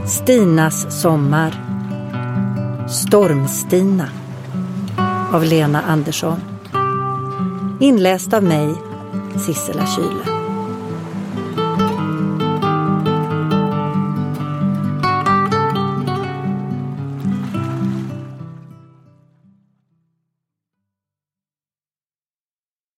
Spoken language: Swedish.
Stinas sommar. Stormstina av Lena Andersson. Inläst av mig, Sissela Kyle.